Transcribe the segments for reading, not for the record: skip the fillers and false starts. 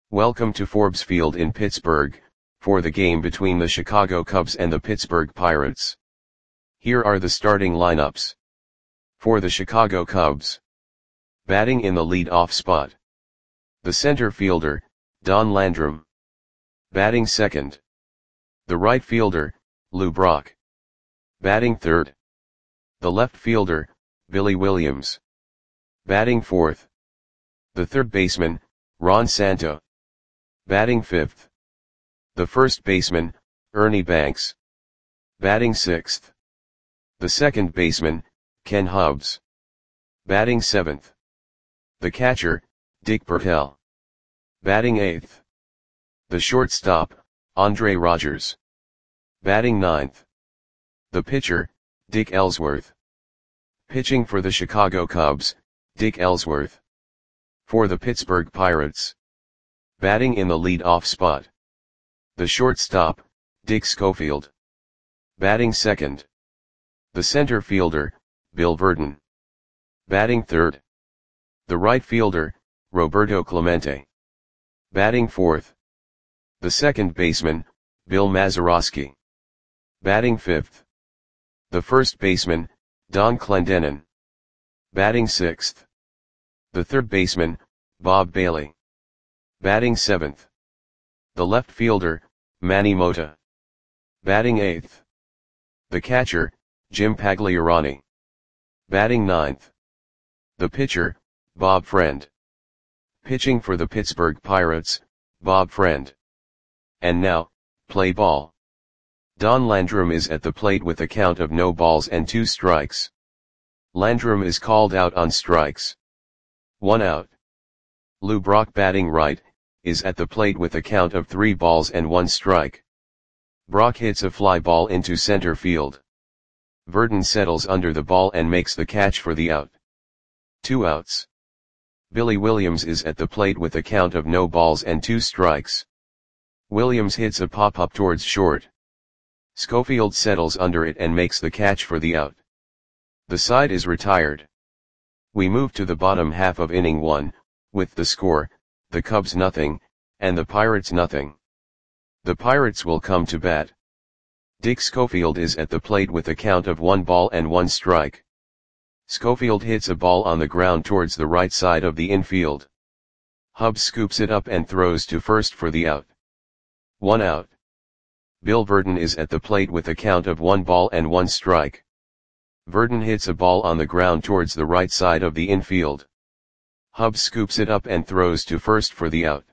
Welcome to Forbes Field in Pittsburgh, for the game between the Chicago Cubs and the Pittsburgh Pirates. Here are the starting lineups. For the Chicago Cubs. Batting in the lead-off spot. The center fielder, Don Landrum. Batting second. The right fielder, Lou Brock. Batting third. The left fielder, Billy Williams. Batting fourth. The third baseman, Ron Santo. Batting fifth. The first baseman, Ernie Banks. Batting sixth. The second baseman, Ken Hubbs. Batting seventh. The catcher, Dick Bertel. Batting eighth. The shortstop, Andre Rogers. Batting ninth. The pitcher, Dick Ellsworth. Pitching for the Chicago Cubs, Dick Ellsworth. For the Pittsburgh Pirates. Batting in the lead-off spot. The shortstop, Dick Schofield. Batting second. The center fielder, Bill Virdon. Batting third. The right fielder, Roberto Clemente. Batting fourth. The second baseman, Bill Mazeroski. Batting fifth. The first baseman, Don Clendenon. Batting sixth. The third baseman, Bob Bailey. Batting seventh. The left fielder, Manny Mota. Batting eighth. The catcher, Jim Pagliarani. Batting ninth. The pitcher, Bob Friend. Pitching for the Pittsburgh Pirates, Bob Friend. And now, play ball. Don Landrum is at the plate with a count of no balls and 2 strikes. Landrum is called out on strikes. 1 out. Lou Brock, batting right, is at the plate with a count of 3 balls and 1 strike. Brock hits a fly ball into center field. Virdon settles under the ball and makes the catch for the out. 2 outs. Billy Williams is at the plate with a count of no balls and 2 strikes. Williams hits a pop-up towards short. Schofield settles under it and makes the catch for the out. The side is retired. We move to the bottom half of inning 1, with the score, the Cubs nothing, and the Pirates nothing. The Pirates will come to bat. Dick Schofield is at the plate with a count of 1 ball and 1 strike. Schofield hits a ball on the ground towards the right side of the infield. Hubbs scoops it up and throws to first for the out. 1 out. Bill Virdon is at the plate with a count of 1 ball and 1 strike. Virdon hits a ball on the ground towards the right side of the infield. Hubbs scoops it up and throws to first for the out.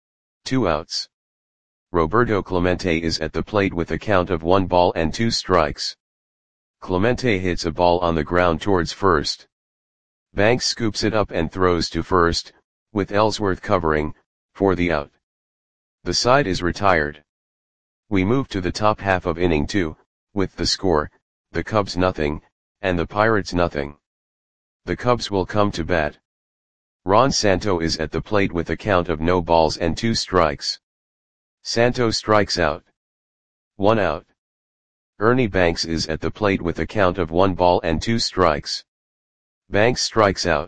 2 outs. Roberto Clemente is at the plate with a count of 1 ball and 2 strikes. Clemente hits a ball on the ground towards first. Banks scoops it up and throws to first, with Ellsworth covering, for the out. The side is retired. We move to the top half of inning 2, with the score, the Cubs nothing, and the Pirates nothing. The Cubs will come to bat. Ron Santo is at the plate with a count of no balls and 2 strikes. Santo strikes out. 1 out. Ernie Banks is at the plate with a count of 1 ball and 2 strikes. Banks strikes out.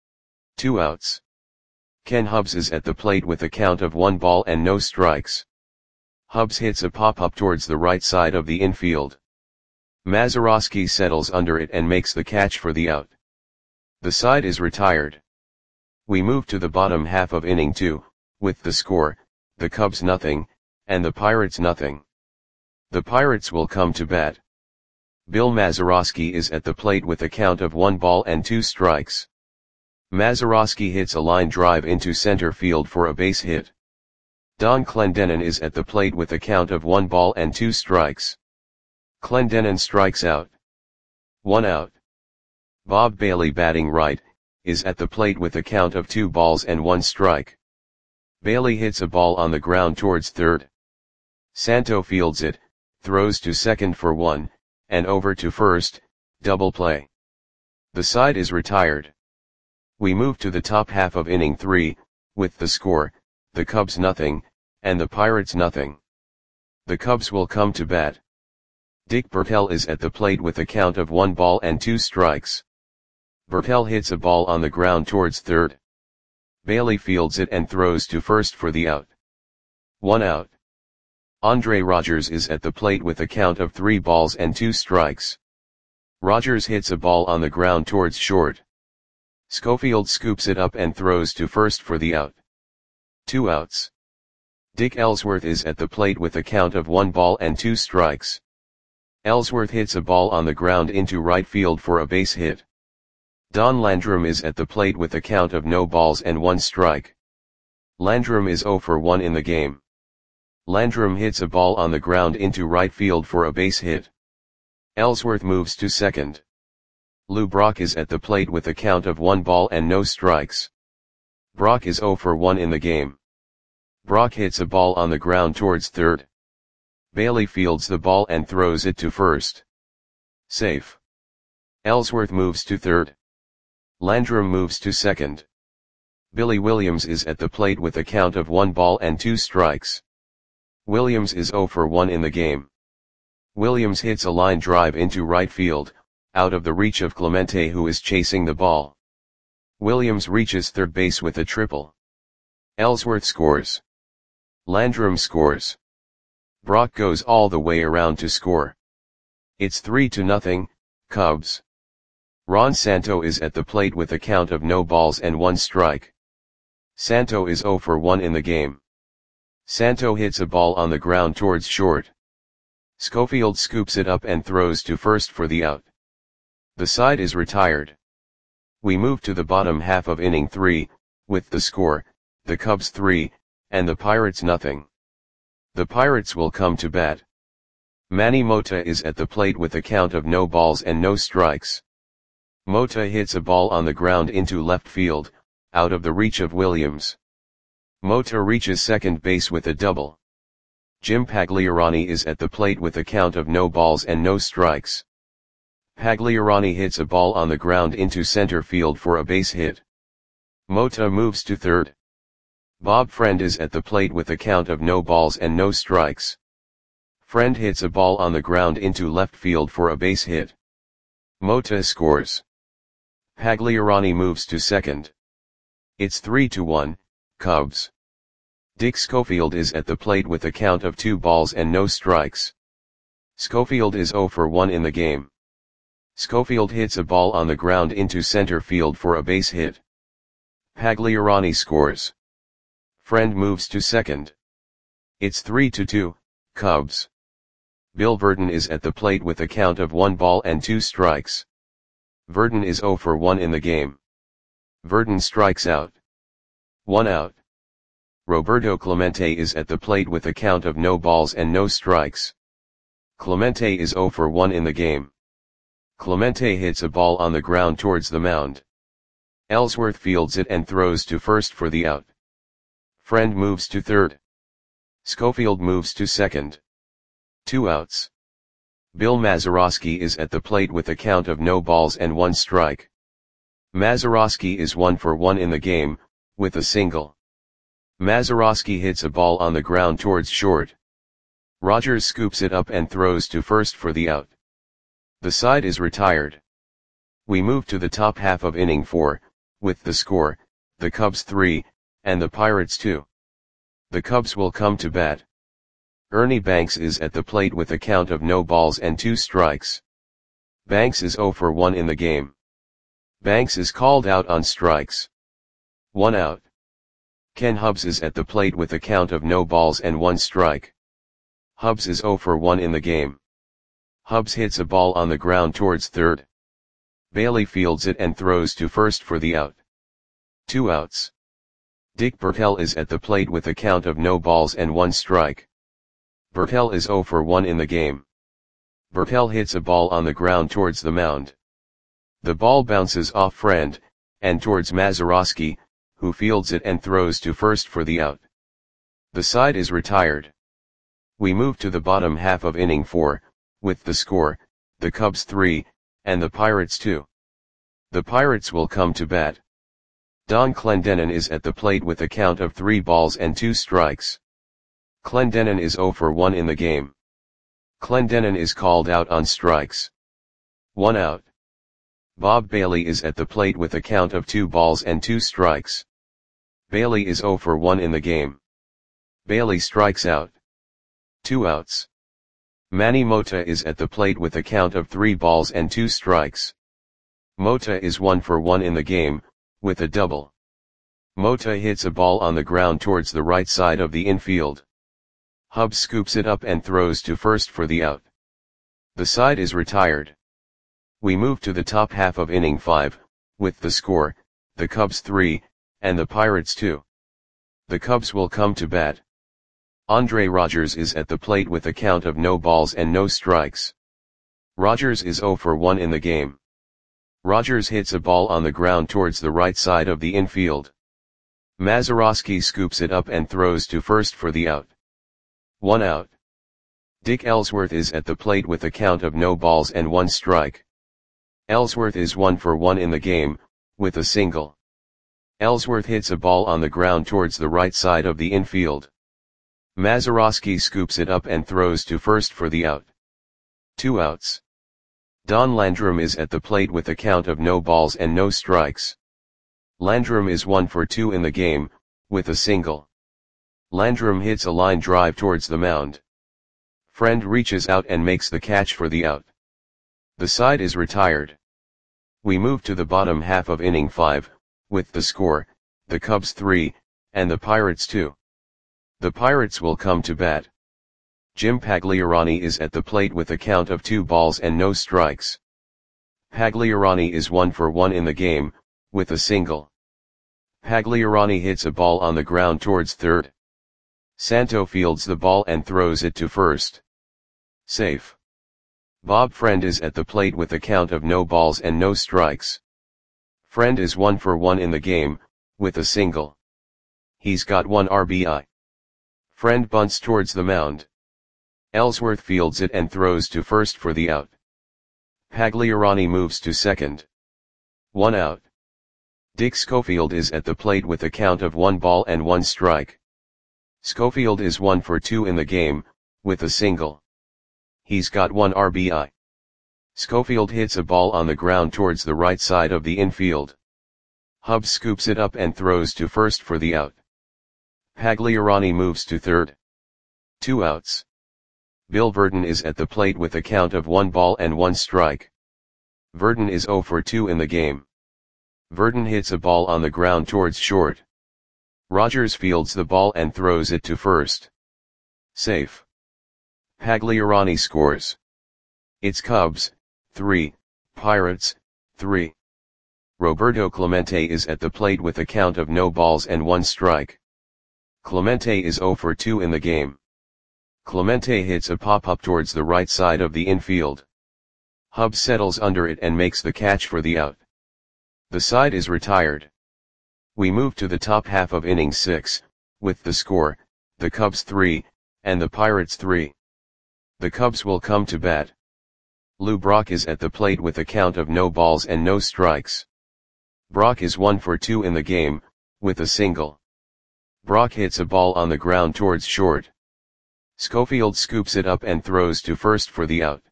2 outs. Ken Hubbs is at the plate with a count of 1 ball and no strikes. Hubbs hits a pop-up towards the right side of the infield. Mazeroski settles under it and makes the catch for the out. The side is retired. We move to the bottom half of inning 2, with the score, the Cubs nothing, and the Pirates nothing. The Pirates will come to bat. Bill Mazeroski is at the plate with a count of 1 ball and 2 strikes. Mazeroski hits a line drive into center field for a base hit. Don Clendenon is at the plate with a count of 1 ball and 2 strikes. Clendenon strikes out. 1 out. Bob Bailey, batting right, is at the plate with a count of 2 balls and 1 strike. Bailey hits a ball on the ground towards third. Santo fields it, throws to second for 1, and over to first, double play. The side is retired. We move to the top half of inning 3, with the score, the Cubs nothing, and the Pirates nothing. The Cubs will come to bat. Dick Bertel is at the plate with a count of 1 ball and 2 strikes. Bertel hits a ball on the ground towards third. Bailey fields it and throws to first for the out. 1 out. Andre Rogers is at the plate with a count of 3 balls and 2 strikes. Rogers hits a ball on the ground towards short. Schofield scoops it up and throws to first for the out. 2 outs. Dick Ellsworth is at the plate with a count of 1 ball and 2 strikes. Ellsworth hits a ball on the ground into right field for a base hit. Don Landrum is at the plate with a count of no balls and 1 strike. Landrum is 0 for 1 in the game. Landrum hits a ball on the ground into right field for a base hit. Ellsworth moves to second. Lou Brock is at the plate with a count of 1 ball and no strikes. Brock is 0 for 1 in the game. Brock hits a ball on the ground towards third. Bailey fields the ball and throws it to first. Safe. Ellsworth moves to third. Landrum moves to second. Billy Williams is at the plate with a count of 1 ball and 2 strikes. Williams is 0 for 1 in the game. Williams hits a line drive into right field, out of the reach of Clemente, who is chasing the ball. Williams reaches third base with a triple. Ellsworth scores. Landrum scores. Brock goes all the way around to score. It's 3-0, Cubs. Ron Santo is at the plate with a count of no balls and 1 strike. Santo is 0 for 1 in the game. Santo hits a ball on the ground towards short. Schofield scoops it up and throws to first for the out. The side is retired. We move to the bottom half of inning 3, with the score, the Cubs 3, and the Pirates nothing. The Pirates will come to bat. Manny Mota is at the plate with a count of no balls and no strikes. Mota hits a ball on the ground into left field, out of the reach of Williams. Mota reaches second base with a double. Jim Pagliarani is at the plate with a count of no balls and no strikes. Pagliarani hits a ball on the ground into center field for a base hit. Mota moves to third. Bob Friend is at the plate with a count of no balls and no strikes. Friend hits a ball on the ground into left field for a base hit. Mota scores. Pagliarani moves to second. It's 3-1, Cubs. Dick Schofield is at the plate with a count of 2 balls and no strikes. Schofield is 0 for 1 in the game. Schofield hits a ball on the ground into center field for a base hit. Pagliarani scores. Friend moves to second. It's 3-2, Cubs. Bill Verdon is at the plate with a count of 1 ball and 2 strikes. Verdon is 0 for 1 in the game. Verdon strikes out. 1 out. Roberto Clemente is at the plate with a count of no balls and no strikes. Clemente is 0 for 1 in the game. Clemente hits a ball on the ground towards the mound. Ellsworth fields it and throws to first for the out. Friend moves to third. Schofield moves to second. 2 outs. Bill Mazeroski is at the plate with a count of no balls and 1 strike. Mazeroski is 1 for 1 in the game, with a single. Mazeroski hits a ball on the ground towards short. Rogers scoops it up and throws to first for the out. The side is retired. We move to the top half of inning 4, with the score, the Cubs 3, and the Pirates 2. The Cubs will come to bat. Ernie Banks is at the plate with a count of no balls and 2 strikes. Banks is 0 for 1 in the game. Banks is called out on strikes. 1 out. Ken Hubbs is at the plate with a count of no balls and 1 strike. Hubbs is 0 for 1 in the game. Hubbs hits a ball on the ground towards third. Bailey fields it and throws to first for the out. 2 outs. Dick Bertel is at the plate with a count of no balls and 1 strike. Bertel is 0 for 1 in the game. Bertel hits a ball on the ground towards the mound. The ball bounces off Friend, and towards Mazeroski, who fields it and throws to first for the out. The side is retired. We move to the bottom half of inning 4, with the score, the Cubs 3, and the Pirates 2. The Pirates will come to bat. Don Clendenon is at the plate with a count of 3 balls and 2 strikes. Clendenon is 0 for 1 in the game. Clendenon is called out on strikes. 1 out. Bob Bailey is at the plate with a count of 2 balls and 2 strikes. Bailey is 0 for 1 in the game. Bailey strikes out. 2 outs. Manny Mota is at the plate with a count of 3 balls and 2 strikes. Mota is 1 for 1 in the game, with a double. Mota hits a ball on the ground towards the right side of the infield. Hubbs scoops it up and throws to first for the out. The side is retired. We move to the top half of inning 5, with the score, the Cubs 3, and the Pirates 2. The Cubs will come to bat. Andre Rogers is at the plate with a count of no balls and no strikes. Rogers is 0 for 1 in the game. Rogers hits a ball on the ground towards the right side of the infield. Mazeroski scoops it up and throws to first for the out. 1 out. Dick Ellsworth is at the plate with a count of no balls and 1 strike. Ellsworth is 1 for 1 in the game, with a single. Ellsworth hits a ball on the ground towards the right side of the infield. Mazeroski scoops it up and throws to first for the out. 2 outs. Don Landrum is at the plate with a count of no balls and no strikes. Landrum is 1 for 2 in the game, with a single. Landrum hits a line drive towards the mound. Friend reaches out and makes the catch for the out. The side is retired. We move to the bottom half of inning 5, with the score, the Cubs 3, and the Pirates 2. The Pirates will come to bat. Jim Pagliarani is at the plate with a count of 2 balls and no strikes. Pagliarani is 1 for 1 in the game, with a single. Pagliarani hits a ball on the ground towards third. Santo fields the ball and throws it to first. Safe. Bob Friend is at the plate with a count of no balls and no strikes. Friend is 1 for 1 in the game, with a single. He's got 1 RBI. Friend bunts towards the mound. Ellsworth fields it and throws to first for the out. Pagliarani moves to second. 1 out. Dick Schofield is at the plate with a count of 1 ball and 1 strike. Schofield is 1 for 2 in the game, with a single. He's got 1 RBI. Schofield hits a ball on the ground towards the right side of the infield. Hubbs scoops it up and throws to first for the out. Pagliarani moves to third. 2 outs. Bill Verdon is at the plate with a count of 1 ball and 1 strike. Verdon is 0 for 2 in the game. Verdon hits a ball on the ground towards short. Rogers fields the ball and throws it to first. Safe. Pagliarani scores. It's Cubs, 3, Pirates, 3. Roberto Clemente is at the plate with a count of no balls and 1 strike. Clemente is 0 for 2 in the game. Clemente hits a pop-up towards the right side of the infield. Hubbs settles under it and makes the catch for the out. The side is retired. We move to the top half of inning 6, with the score, the Cubs 3, and the Pirates 3. The Cubs will come to bat. Lou Brock is at the plate with a count of no balls and no strikes. Brock is 1 for 2 in the game, with a single. Brock hits a ball on the ground towards short. Schofield scoops it up and throws to first for the out.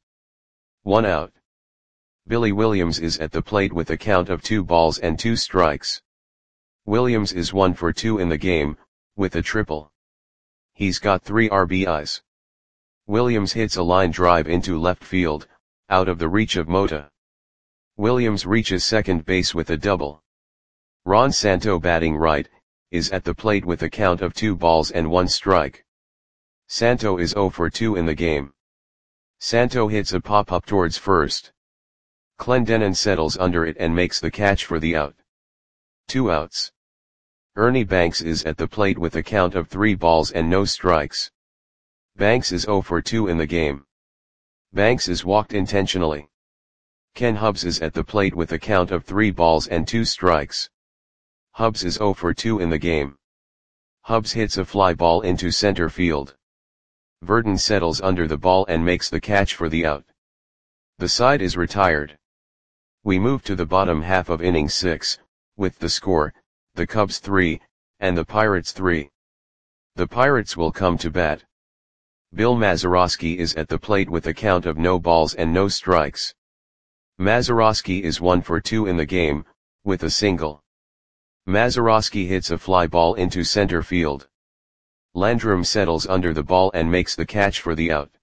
1 out. Billy Williams is at the plate with a count of 2 balls and 2 strikes. Williams is 1 for 2 in the game, with a triple. He's got 3 RBIs. Williams hits a line drive into left field, out of the reach of Mota. Williams reaches second base with a double. Ron Santo, batting right, is at the plate with a count of 2 balls and 1 strike. Santo is 0 for 2 in the game. Santo hits a pop-up towards first. Clendenon settles under it and makes the catch for the out. 2 outs. Ernie Banks is at the plate with a count of 3 balls and no strikes. Banks is 0 for 2 in the game. Banks is walked intentionally. Ken Hubbs is at the plate with a count of 3 balls and 2 strikes. Hubbs is 0 for 2 in the game. Hubbs hits a fly ball into center field. Verdon settles under the ball and makes the catch for the out. The side is retired. We move to the bottom half of inning 6, with the score, the Cubs 3, and the Pirates 3. The Pirates will come to bat. Bill Mazeroski is at the plate with a count of no balls and no strikes. Mazeroski is 1 for 2 in the game, with a single. Mazeroski hits a fly ball into center field. Landrum settles under the ball and makes the catch for the out.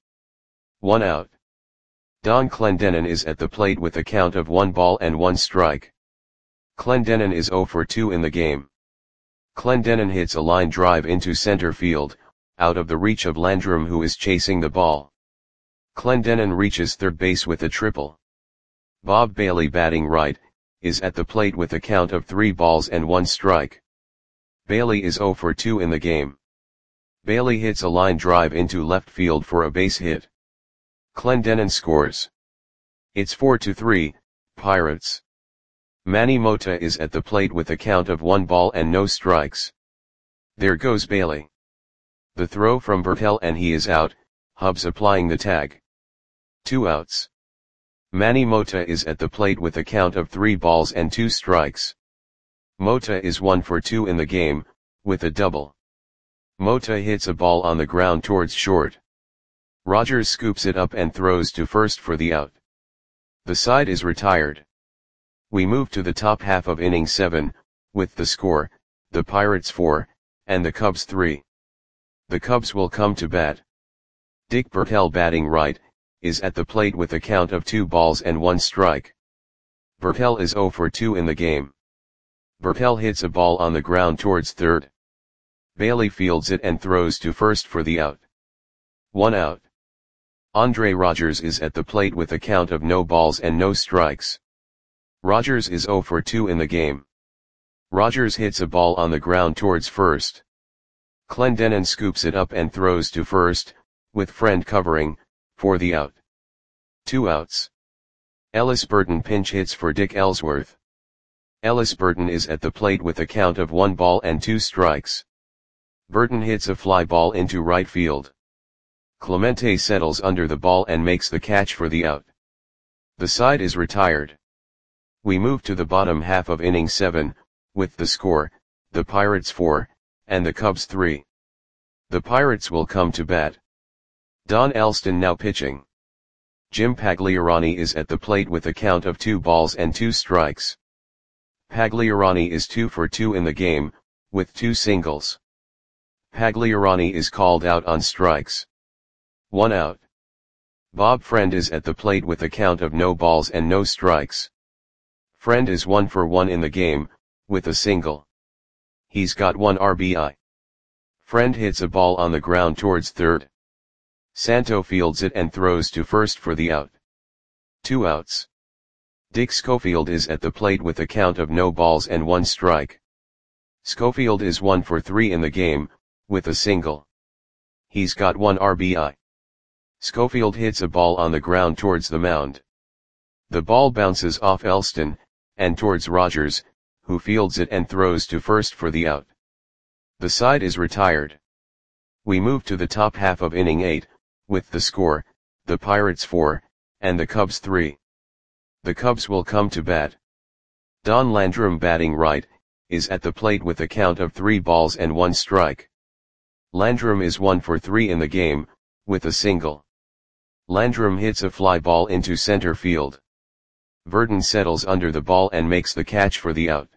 1 out. Don Clendenin is at the plate with a count of 1 ball and 1 strike. Clendenin is 0 for 2 in the game. Clendenin hits a line drive into center field, out of the reach of Landrum, who is chasing the ball. Clendenin reaches third base with a triple. Bob Bailey, batting right, is at the plate with a count of 3 balls and 1 strike. Bailey is 0 for 2 in the game. Bailey hits a line drive into left field for a base hit. Clendenin scores. It's 4-3, Pirates. Manny Mota is at the plate with a count of 1 ball and no strikes. There goes Bailey. The throw from Bertel and he is out, Hubbs applying the tag. 2 outs. Manny Mota is at the plate with a count of 3 balls and 2 strikes. Mota is 1 for 2 in the game, with a double. Mota hits a ball on the ground towards short. Rogers scoops it up and throws to first for the out. The side is retired. We move to the top half of inning 7, with the score, the Pirates 4, and the Cubs 3. The Cubs will come to bat. Dick Bertel, batting right, is at the plate with a count of 2 balls and 1 strike. Bertel is 0 for 2 in the game. Bertel hits a ball on the ground towards third. Bailey fields it and throws to first for the out. 1 out. Andre Rogers is at the plate with a count of no balls and no strikes. Rogers is 0 for 2 in the game. Rogers hits a ball on the ground towards first. Clendenin scoops it up and throws to first, with Friend covering, for the out. 2 outs. Ellis Burton pinch hits for Dick Ellsworth. Ellis Burton is at the plate with a count of 1 ball and 2 strikes. Burton hits a fly ball into right field. Clemente settles under the ball and makes the catch for the out. The side is retired. We move to the bottom half of inning 7, with the score, the Pirates 4, and the Cubs 3. The Pirates will come to bat. Don Alston now pitching. Jim Pagliarani is at the plate with a count of 2 balls and 2 strikes. Pagliarani is 2 for 2 in the game, with 2 singles. Pagliarani is called out on strikes. 1 out. Bob Friend is at the plate with a count of no balls and no strikes. Friend is 1 for 1 in the game, with a single. He's got 1 RBI. Friend hits a ball on the ground towards third. Santo fields it and throws to first for the out. 2 outs. Dick Schofield is at the plate with a count of no balls and 1 strike. Schofield is 1 for 3 in the game, with a single. He's got 1 RBI. Schofield hits a ball on the ground towards the mound. The ball bounces off Elston, and towards Rogers, who fields it and throws to first for the out. The side is retired. We move to the top half of inning 8, with the score, the Pirates 4, and the Cubs 3. The Cubs will come to bat. Don Landrum, batting right, is at the plate with a count of 3 balls and 1 strike. Landrum is 1 for 3 in the game, with a single. Landrum hits a fly ball into center field. Verdon settles under the ball and makes the catch for the out.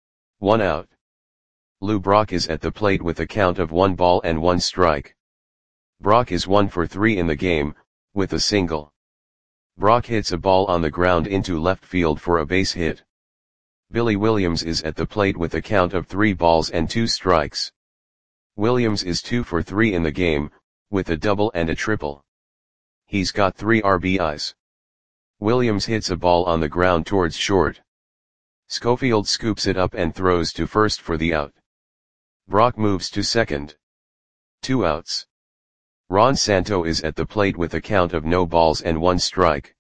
1 out. Lou Brock is at the plate with a count of 1 ball and 1 strike. Brock is 1 for 3 in the game, with a single. Brock hits a ball on the ground into left field for a base hit. Billy Williams is at the plate with a count of 3 balls and 2 strikes. Williams is 2 for 3 in the game, with a double and a triple. He's got 3 RBIs. Williams hits a ball on the ground towards short. Schofield scoops it up and throws to first for the out. Brock moves to second. 2 outs. Ron Santo is at the plate with a count of no balls and 1 strike.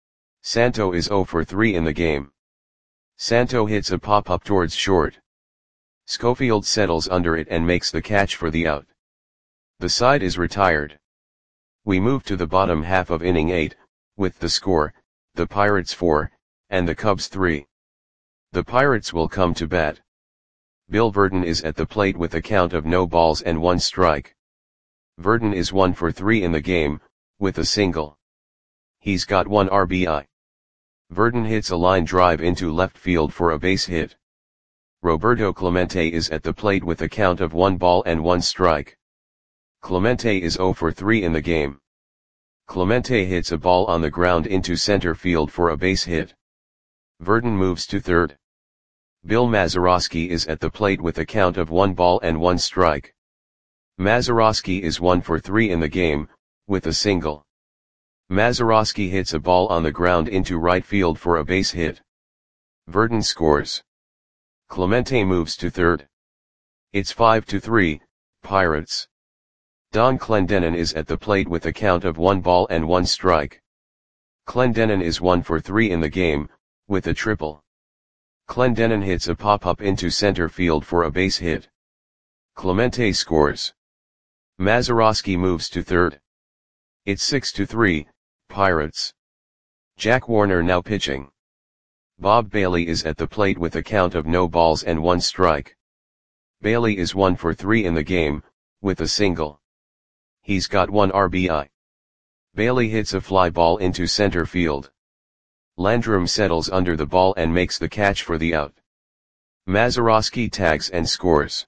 Santo is 0 for 3 in the game. Santo hits a pop-up towards short. Schofield settles under it and makes the catch for the out. The side is retired. We move to the bottom half of inning 8, with the score, the Pirates 4, and the Cubs 3. The Pirates will come to bat. Bill Verdon is at the plate with a count of no balls and 1 strike. Verdon is 1 for 3 in the game, with a single. He's got 1 RBI. Verdon hits a line drive into left field for a base hit. Roberto Clemente is at the plate with a count of 1 ball and 1 strike. Clemente is 0 for 3 in the game. Clemente hits a ball on the ground into center field for a base hit. Verdon moves to third. Bill Mazeroski is at the plate with a count of 1 ball and 1 strike. Mazeroski is 1 for 3 in the game, with a single. Mazeroski hits a ball on the ground into right field for a base hit. Verdon scores. Clemente moves to third. It's 5-3, Pirates. Don Clendenon is at the plate with a count of 1 ball and 1 strike. Clendenon is 1 for 3 in the game, with a triple. Clendenon hits a pop-up into center field for a base hit. Clemente scores. Mazeroski moves to third. It's 6-3, Pirates. Jack Warner now pitching. Bob Bailey is at the plate with a count of no balls and 1 strike. Bailey is 1 for 3 in the game, with a single. He's got 1 RBI. Bailey hits a fly ball into center field. Landrum settles under the ball and makes the catch for the out. Mazeroski tags and scores.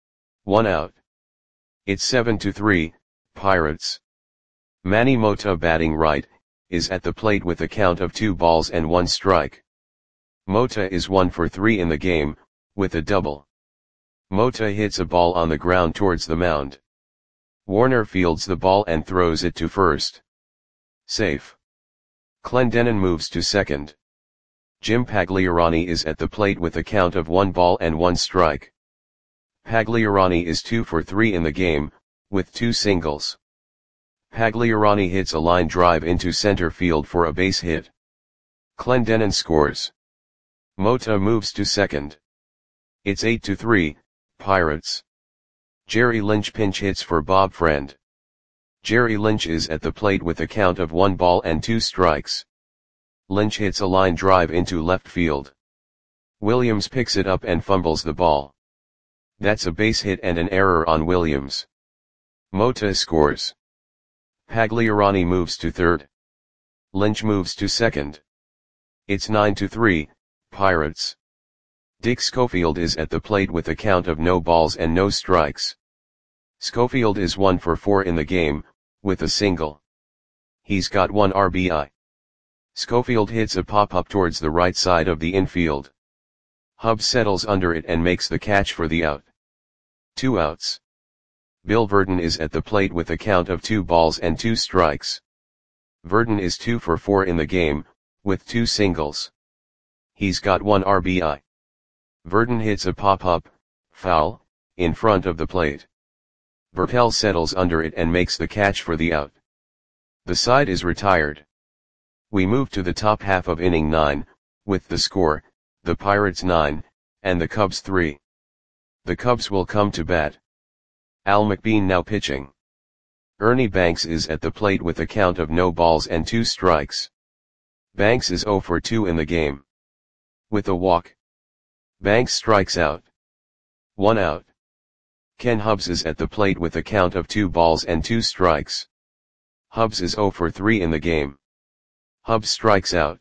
1 out. It's 7-3, Pirates. Manny Mota batting right, is at the plate with a count of 2 balls and 1 strike. Mota is 1 for 3 in the game, with a double. Mota hits a ball on the ground towards the mound. Warner fields the ball and throws it to first. Safe. Clendenon moves to second. Jim Pagliarani is at the plate with a count of 1 ball and 1 strike. Pagliarani is 2 for 3 in the game, with 2 singles. Pagliarani hits a line drive into center field for a base hit. Clendenon scores. Mota moves to second. It's 8-3, Pirates. Jerry Lynch pinch hits for Bob Friend. Jerry Lynch is at the plate with a count of 1 ball and 2 strikes. Lynch hits a line drive into left field. Williams picks it up and fumbles the ball. That's a base hit and an error on Williams. Mota scores. Pagliarani moves to third. Lynch moves to second. It's 9-3, Pirates. Dick Schofield is at the plate with a count of no balls and no strikes. Schofield is 1 for 4 in the game, with a single. He's got 1 RBI. Schofield hits a pop-up towards the right side of the infield. Hubbs settles under it and makes the catch for the out. 2 outs. Bill Verdon is at the plate with a count of 2 balls and 2 strikes. Verdon is 2 for 4 in the game, with 2 singles. He's got 1 RBI. Verdon hits a pop-up, foul, in front of the plate. Bertel settles under it and makes the catch for the out. The side is retired. We move to the top half of inning 9, with the score, the Pirates 9, and the Cubs 3. The Cubs will come to bat. Al McBean now pitching. Ernie Banks is at the plate with a count of no balls and 2 strikes. Banks is 0 for 2 in the game. With a walk. Banks strikes out. 1 out. Ken Hubbs is at the plate with a count of 2 balls and 2 strikes. Hubbs is 0 for 3 in the game. Hubbs strikes out.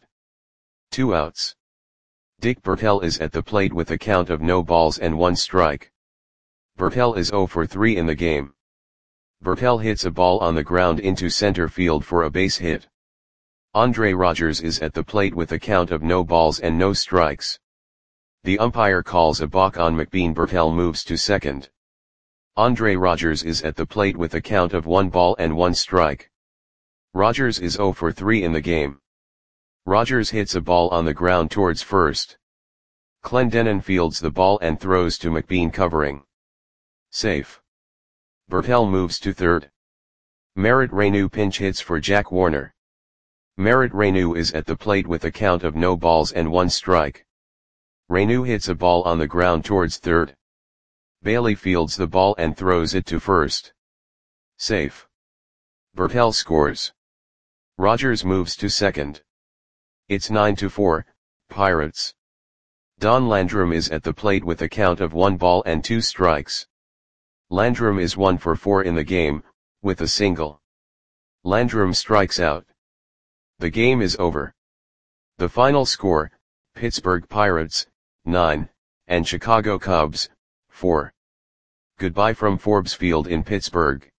2 outs. Dick Bertel is at the plate with a count of no balls and 1 strike. Bertel is 0 for 3 in the game. Bertel hits a ball on the ground into center field for a base hit. Andre Rogers is at the plate with a count of no balls and no strikes. The umpire calls a balk on McBean. Bertel moves to second. Andre Rogers is at the plate with a count of 1 ball and 1 strike. Rogers is 0 for 3 in the game. Rogers hits a ball on the ground towards first. Clendenon fields the ball and throws to McBean covering. Safe. Bertel moves to third. Merritt Reyneau pinch hits for Jack Warner. Merritt Reyneau is at the plate with a count of no balls and 1 strike. Reyneau hits a ball on the ground towards third. Bailey fields the ball and throws it to first. Safe. Bertel scores. Rogers moves to second. It's 9-4, Pirates. Don Landrum is at the plate with a count of 1 ball and 2 strikes. Landrum is 1 for 4 in the game, with a single. Landrum strikes out. The game is over. The final score, Pittsburgh Pirates, 9, and Chicago Cubs, 4. Goodbye from Forbes Field in Pittsburgh.